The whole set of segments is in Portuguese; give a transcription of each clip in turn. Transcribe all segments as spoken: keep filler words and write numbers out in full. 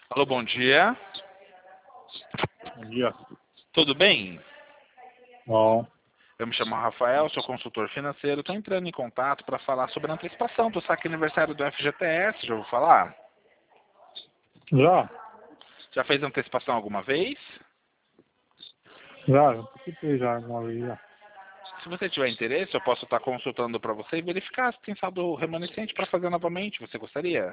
Alô, bom dia. Bom dia. Tudo bem? Bom. Eu me chamo Rafael, sou consultor financeiro. Estou entrando em contato para falar sobre a antecipação do saque aniversário do F G T S. Já vou falar? Já? Já fez antecipação alguma vez? Já, já participei já alguma vez já. Se você tiver interesse, eu posso estar consultando para você e verificar se tem saldo remanescente para fazer novamente. Você gostaria?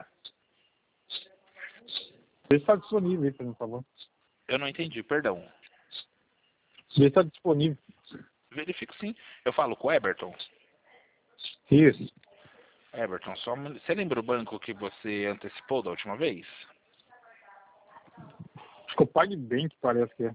Vê se está disponível aí, por favor. Eu não entendi, perdão. Vê se está disponível. Verifico sim. Eu falo com o Eberton. Isso. Eberton, só um- você lembra o banco que você antecipou da última vez? Acho que o PagBank parece que é.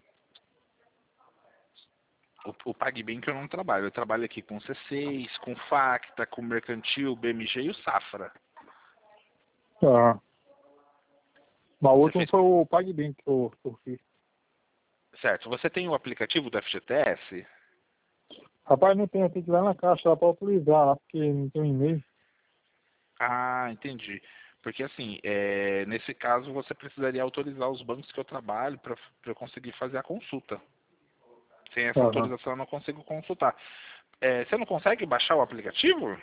O, o PagBank eu não trabalho. Eu trabalho aqui com C seis, com Facta, com Mercantil, B M G e o Safra. Ah. Mas o Você último fez... foi o PagBank que eu, que eu fiz. Certo. Você tem o aplicativo do F G T S? Rapaz, não tem, tem que ir lá na caixa lá para autorizar lá, porque não tem um e-mail. Ah, entendi. Porque assim, é, nesse caso você precisaria autorizar os bancos que eu trabalho para eu conseguir fazer a consulta. Sem essa Aham. autorização eu não consigo consultar. É, você não consegue baixar o aplicativo?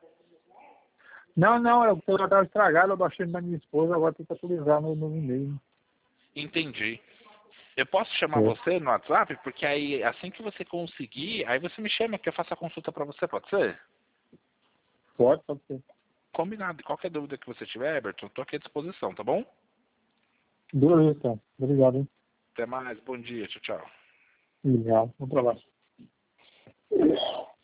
Não, não, é o celular estava estragado, eu baixei da minha esposa, agora tem que atualizar no, no e-mail. Entendi. Eu posso chamar É. você no WhatsApp? Porque aí, assim que você conseguir, aí você me chama que eu faço a consulta para você, pode ser? Pode, pode ser. Combinado. Qualquer dúvida que você tiver, Everton, estou aqui à disposição, tá bom? Beleza, então. Obrigado, hein? Até mais. Bom dia. Tchau, tchau. Obrigado. Vamos pra lá.